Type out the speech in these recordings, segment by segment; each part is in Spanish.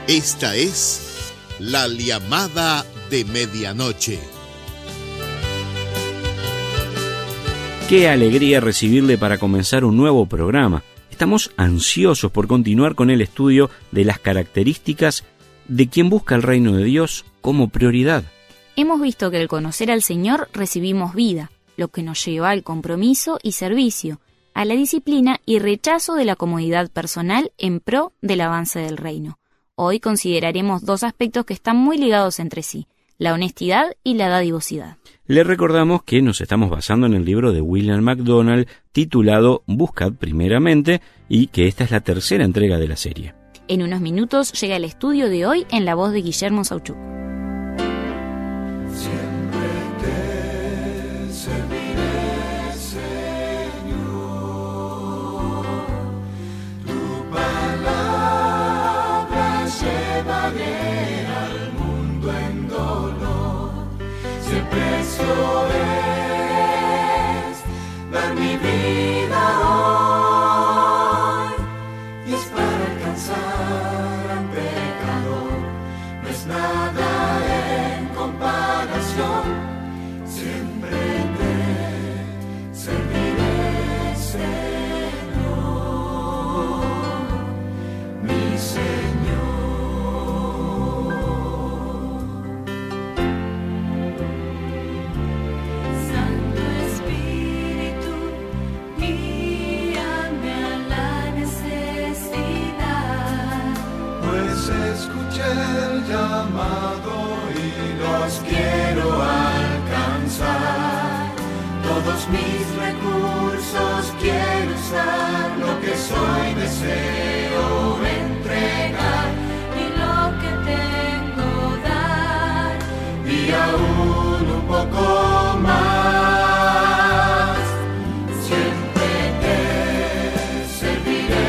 Esta es la llamada de medianoche. Qué alegría recibirle para comenzar un nuevo programa. Estamos ansiosos por continuar con el estudio de las características de quien busca el reino de Dios como prioridad. Hemos visto que al conocer al Señor recibimos vida, lo que nos lleva al compromiso y servicio, a la disciplina y rechazo de la comodidad personal en pro del avance del reino. Hoy consideraremos dos aspectos que están muy ligados entre sí, la honestidad y la dadivosidad. Le recordamos que nos estamos basando en el libro de William MacDonald titulado Buscad primeramente y que esta es la tercera entrega de la serie. En unos minutos llega el estudio de hoy en la voz de Guillermo Sauchuk. Precio es dar mi vida hoy, y es para alcanzar al pecador, no es nada en comparación, siempre te serviré, Señor, mi Señor. Escuché el llamado y los quiero alcanzar. Todos mis recursos quiero usar, lo que soy deseo entregar, Y lo que tengo dar, y aún un poco más. Siempre te serviré,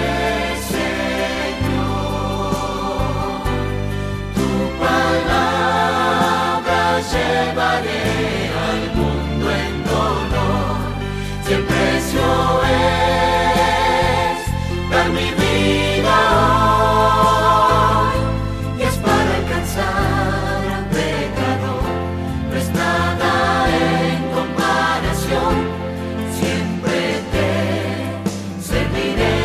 llevaré al mundo en dolor, si el precio es dar mi vida hoy, y es para alcanzar al pecador, no es nada en comparación, siempre te serviré,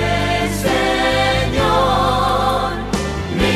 Señor, mi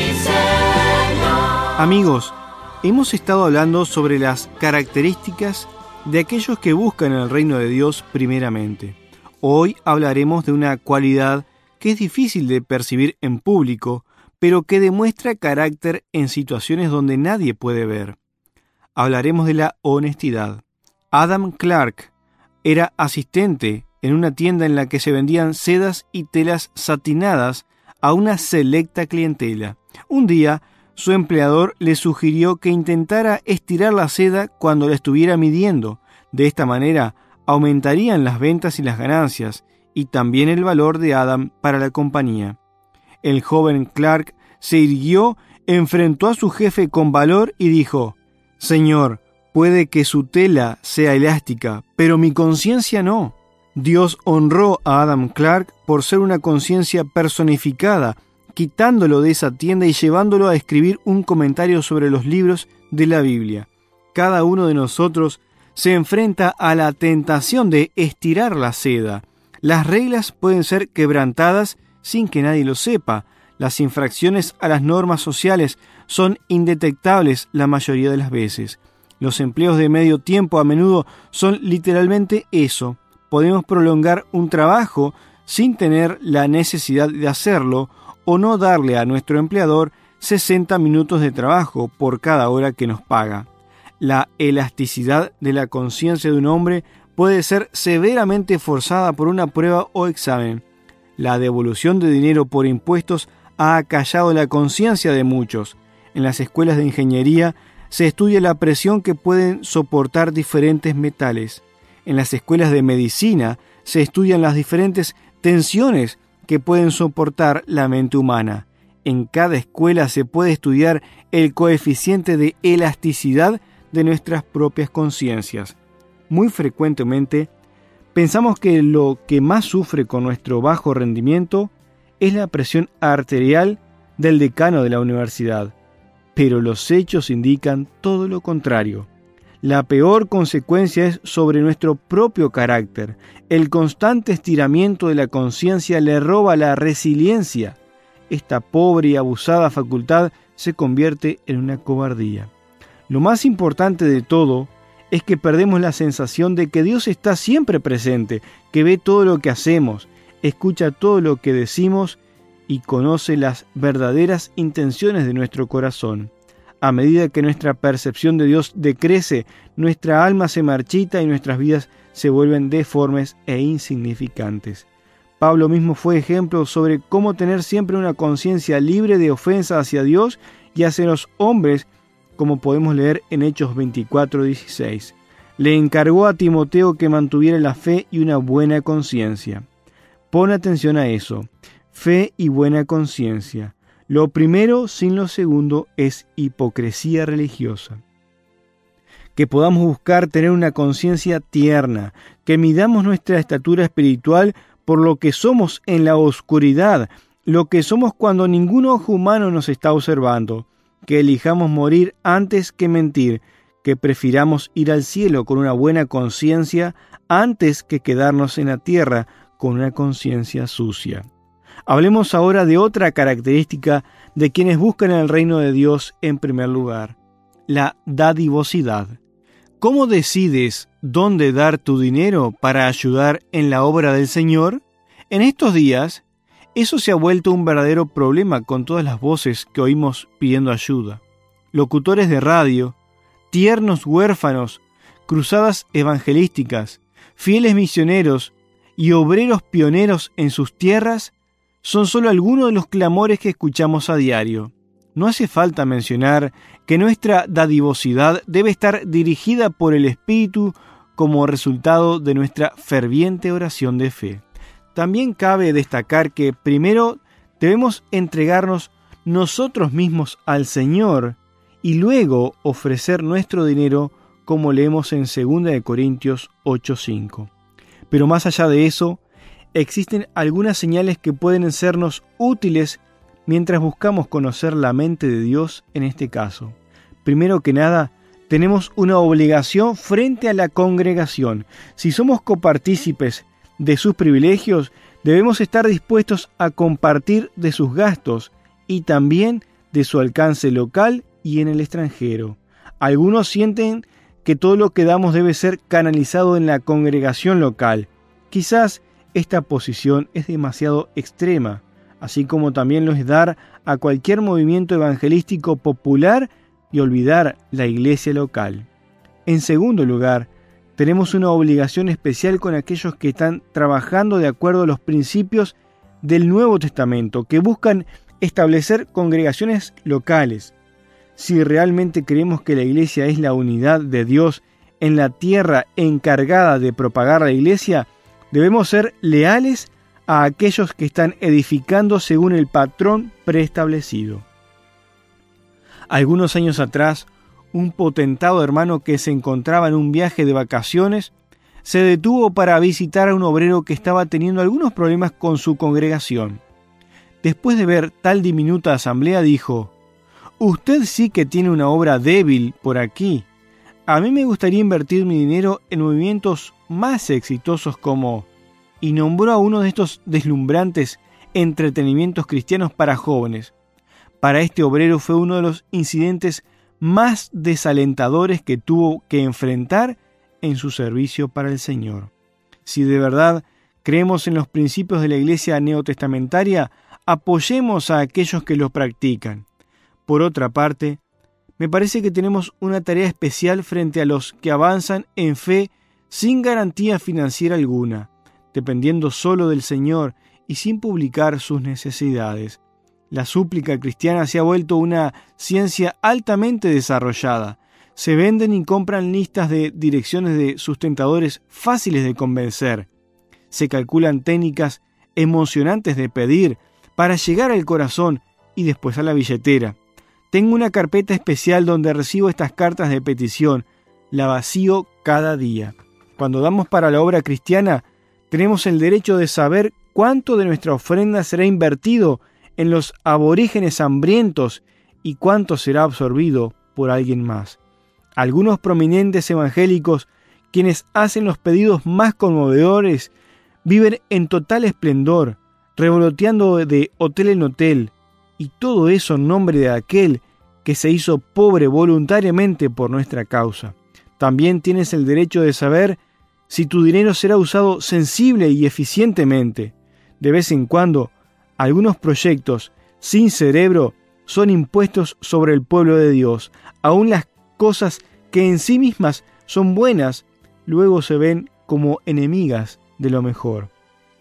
Señor. Amigos, hemos estado hablando sobre las características de aquellos que buscan el reino de Dios primeramente. Hoy hablaremos de una cualidad que es difícil de percibir en público, pero que demuestra carácter en situaciones donde nadie puede ver. Hablaremos de la honestidad. Adam Clarke era asistente en una tienda en la que se vendían sedas y telas satinadas a una selecta clientela. Un día, su empleador le sugirió que intentara estirar la seda cuando la estuviera midiendo. De esta manera, aumentarían las ventas y las ganancias, y también el valor de Adam para la compañía. El joven Clarke se irguió, enfrentó a su jefe con valor y dijo: «Señor, puede que su tela sea elástica, pero mi conciencia no». Dios honró a Adam Clarke por ser una conciencia personificada, quitándolo de esa tienda y llevándolo a escribir un comentario sobre los libros de la Biblia. Cada uno de nosotros se enfrenta a la tentación de estirar la seda. Las reglas pueden ser quebrantadas sin que nadie lo sepa. Las infracciones a las normas sociales son indetectables la mayoría de las veces. Los empleos de medio tiempo a menudo son literalmente eso. Podemos prolongar un trabajo sin tener la necesidad de hacerlo, o no darle a nuestro empleador 60 minutos de trabajo por cada hora que nos paga. La elasticidad de la conciencia de un hombre puede ser severamente forzada por una prueba o examen. La devolución de dinero por impuestos ha acallado la conciencia de muchos. En las escuelas de ingeniería se estudia la presión que pueden soportar diferentes metales. En las escuelas de medicina se estudian las diferentes tensiones que pueden soportar la mente humana. En cada escuela se puede estudiar el coeficiente de elasticidad de nuestras propias conciencias. Muy frecuentemente pensamos que lo que más sufre con nuestro bajo rendimiento es la presión arterial del decano de la universidad. Pero los hechos indican todo lo contrario. La peor consecuencia es sobre nuestro propio carácter. El constante estiramiento de la conciencia le roba la resiliencia. Esta pobre y abusada facultad se convierte en una cobardía. Lo más importante de todo es que perdemos la sensación de que Dios está siempre presente, que ve todo lo que hacemos, escucha todo lo que decimos y conoce las verdaderas intenciones de nuestro corazón. A medida que nuestra percepción de Dios decrece, nuestra alma se marchita y nuestras vidas se vuelven deformes e insignificantes. Pablo mismo fue ejemplo sobre cómo tener siempre una conciencia libre de ofensa hacia Dios y hacia los hombres, como podemos leer en Hechos 24:16. Le encargó a Timoteo que mantuviera la fe y una buena conciencia. Pon atención a eso, fe y buena conciencia. Lo primero sin lo segundo es hipocresía religiosa. Que podamos buscar tener una conciencia tierna, que midamos nuestra estatura espiritual por lo que somos en la oscuridad, lo que somos cuando ningún ojo humano nos está observando, que elijamos morir antes que mentir, que prefiramos ir al cielo con una buena conciencia antes que quedarnos en la tierra con una conciencia sucia. Hablemos ahora de otra característica de quienes buscan el reino de Dios en primer lugar, la dadivosidad. ¿Cómo decides dónde dar tu dinero para ayudar en la obra del Señor? En estos días, eso se ha vuelto un verdadero problema con todas las voces que oímos pidiendo ayuda. Locutores de radio, tiernos huérfanos, cruzadas evangelísticas, fieles misioneros y obreros pioneros en sus tierras son solo algunos de los clamores que escuchamos a diario. No hace falta mencionar que nuestra dadivosidad debe estar dirigida por el Espíritu como resultado de nuestra ferviente oración de fe. También cabe destacar que primero debemos entregarnos nosotros mismos al Señor y luego ofrecer nuestro dinero, como leemos en 2 Corintios 8:5. Pero más allá de eso, existen algunas señales que pueden sernos útiles mientras buscamos conocer la mente de Dios en este caso. Primero que nada, tenemos una obligación frente a la congregación. Si somos copartícipes de sus privilegios, debemos estar dispuestos a compartir de sus gastos y también de su alcance local y en el extranjero. Algunos sienten que todo lo que damos debe ser canalizado en la congregación local. Quizás esta posición es demasiado extrema, así como también lo es dar a cualquier movimiento evangelístico popular y olvidar la iglesia local. En segundo lugar, tenemos una obligación especial con aquellos que están trabajando de acuerdo a los principios del Nuevo Testamento, que buscan establecer congregaciones locales. Si realmente creemos que la iglesia es la unidad de Dios en la tierra encargada de propagar la iglesia, debemos ser leales a aquellos que están edificando según el patrón preestablecido. Algunos años atrás, un potentado hermano que se encontraba en un viaje de vacaciones se detuvo para visitar a un obrero que estaba teniendo algunos problemas con su congregación. Después de ver tal diminuta asamblea, dijo: «Usted sí que tiene una obra débil por aquí. A mí me gustaría invertir mi dinero en movimientos más exitosos como...», y nombró a uno de estos deslumbrantes entretenimientos cristianos para jóvenes. Para este obrero fue uno de los incidentes más desalentadores que tuvo que enfrentar en su servicio para el Señor. Si de verdad creemos en los principios de la iglesia neotestamentaria, apoyemos a aquellos que los practican. Por otra parte, me parece que tenemos una tarea especial frente a los que avanzan en fe sin garantía financiera alguna, dependiendo solo del Señor y sin publicar sus necesidades. La súplica cristiana se ha vuelto una ciencia altamente desarrollada. Se venden y compran listas de direcciones de sustentadores fáciles de convencer. Se calculan técnicas emocionantes de pedir para llegar al corazón y después a la billetera. Tengo una carpeta especial donde recibo estas cartas de petición. La vacío cada día. Cuando damos para la obra cristiana, tenemos el derecho de saber cuánto de nuestra ofrenda será invertido en los aborígenes hambrientos y cuánto será absorbido por alguien más. Algunos prominentes evangélicos, quienes hacen los pedidos más conmovedores, viven en total esplendor, revoloteando de hotel en hotel, y todo eso en nombre de aquel que se hizo pobre voluntariamente por nuestra causa. También tienes el derecho de saber si tu dinero será usado sensible y eficientemente. De vez en cuando, algunos proyectos sin cerebro son impuestos sobre el pueblo de Dios. Aún las cosas que en sí mismas son buenas, luego se ven como enemigas de lo mejor.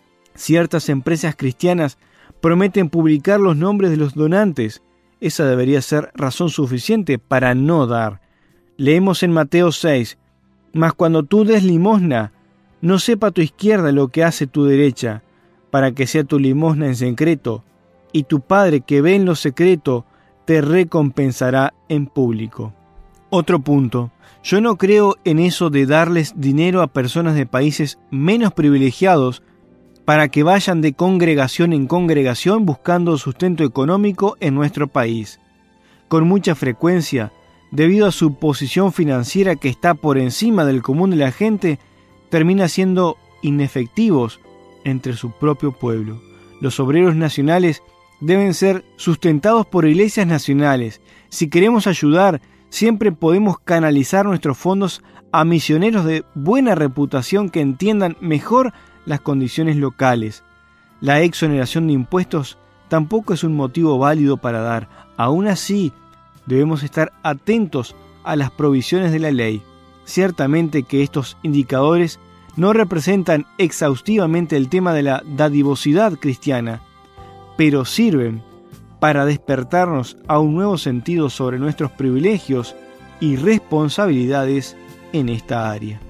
Ciertas empresas cristianas prometen publicar los nombres de los donantes. Esa debería ser razón suficiente para no dar. Leemos en Mateo 6, «Mas cuando tú des limosna, no sepa tu izquierda lo que hace tu derecha, para que sea tu limosna en secreto, y tu Padre que ve en lo secreto te recompensará en público». Otro punto. Yo no creo en eso de darles dinero a personas de países menos privilegiados para que vayan de congregación en congregación buscando sustento económico en nuestro país. Con mucha frecuencia, debido a su posición financiera que está por encima del común de la gente, termina siendo inefectivos entre su propio pueblo. Los obreros nacionales deben ser sustentados por iglesias nacionales. Si queremos ayudar, siempre podemos canalizar nuestros fondos a misioneros de buena reputación que entiendan mejor las condiciones locales. La exoneración de impuestos tampoco es un motivo válido para dar. Aún así, debemos estar atentos a las provisiones de la ley. Ciertamente que estos indicadores no representan exhaustivamente el tema de la dadivosidad cristiana, pero sirven para despertarnos a un nuevo sentido sobre nuestros privilegios y responsabilidades en esta área.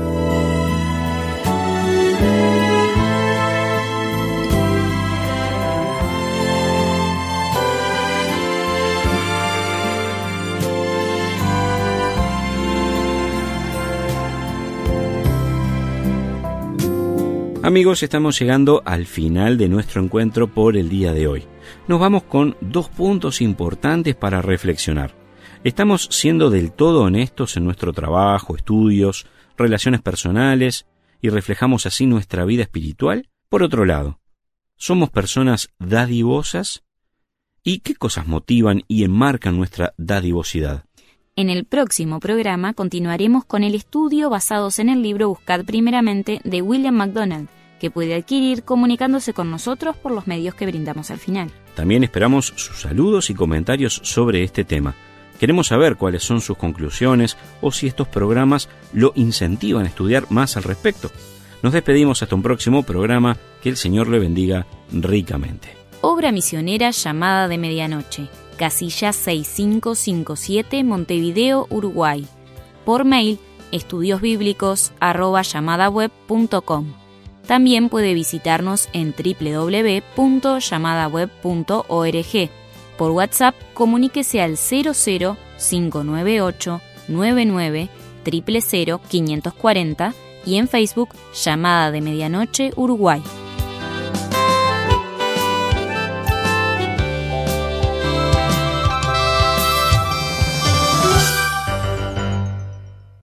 Amigos, estamos llegando al final de nuestro encuentro por el día de hoy. Nos vamos con 2 puntos importantes para reflexionar. ¿Estamos siendo del todo honestos en nuestro trabajo, estudios, relaciones personales y reflejamos así nuestra vida espiritual? Por otro lado, ¿somos personas dadivosas? ¿Y qué cosas motivan y enmarcan nuestra dadivosidad? En el próximo programa continuaremos con el estudio basados en el libro Buscad primeramente de William MacDonald, que puede adquirir comunicándose con nosotros por los medios que brindamos al final. También esperamos sus saludos y comentarios sobre este tema. Queremos saber cuáles son sus conclusiones o si estos programas lo incentivan a estudiar más al respecto. Nos despedimos hasta un próximo programa. Que el Señor le bendiga ricamente. Obra misionera Llamada de Medianoche, casilla 6557, Montevideo, Uruguay. Por mail, estudiosbiblicos@llamadaweb.com. También puede visitarnos en www.llamadaweb.org. Por WhatsApp, comuníquese al 00-598 99 000 540 y en Facebook, Llamada de Medianoche, Uruguay.